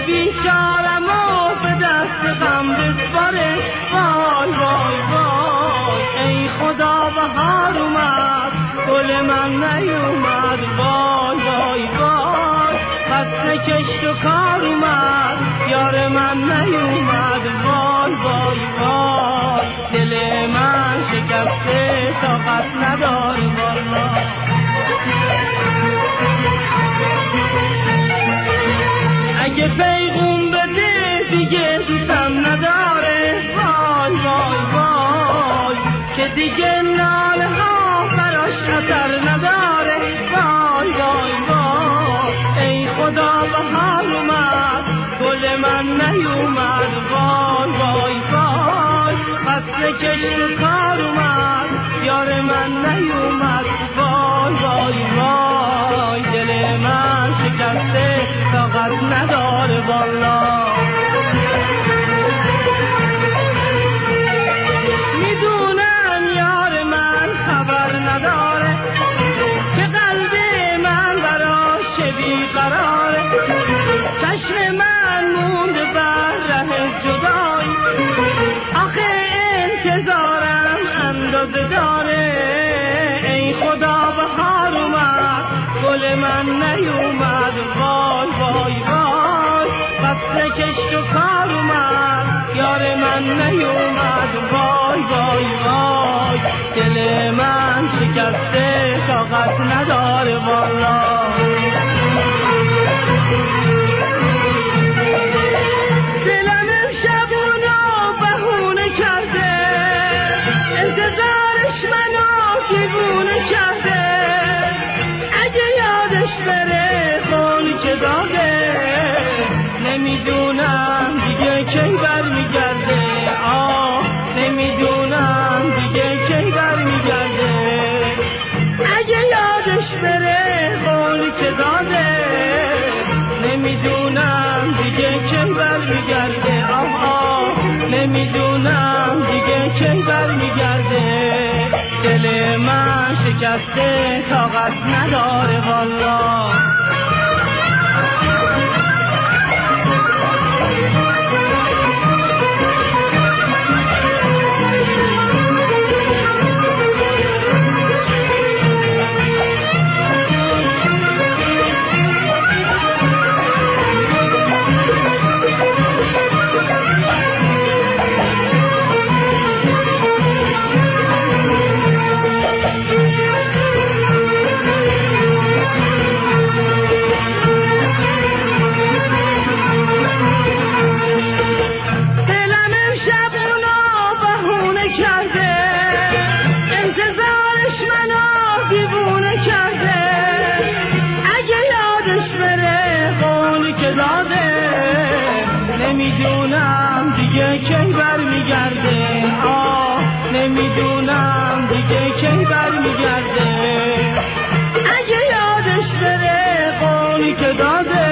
بیچارم و به دست غم بسپاره. وای وای وای ای خدا بهار اومد گل من نیومد. وای وای وای فصل کشت و کار اومد یار من نیومد. وای وای وای دل من شکسته طاقت نداره والله. اگه پیغون بده دیگه دوستم نداره. وای وای وای که دیگه ناله ها براش اثر نداره. وای وای وای ای خدا بهار اومد گل من نیومد. وای وای وای فصل کشت و کار اومد یار من نیومد. وای وای وای دل من شکسته طاقت نداره والله. میدونم یار من خبر نداره که قلب من براش بیقراره. چشم من مونده بر ره جدایی آخه انتظارم اندازه داره. ای خدا بهار اومد گل من نیومد. وای وای وای فصل کشت و کار اومد یار من نیومد. وای وای وای دل من شکسته طاقت نداره والله. دلم امشب اونو بهونه کرده انتظارش منو دیوونه کرده. اگه یادش بره خونی که داده نمیدونم دیگه کی برمیگرده. نمیدونم دیگه کی برمیگرده. اگه یادش بره خونی که داده نمیدونم دیگه کی برمیگرده. نمیدونم دیگه کی برمیگرده. دل من شکسته طاقت نداره والله. نمیدونم دیگه کی برمیگرده. نمیدونم دیگه کی برمیگرده. اگه یادش بره قولی که داده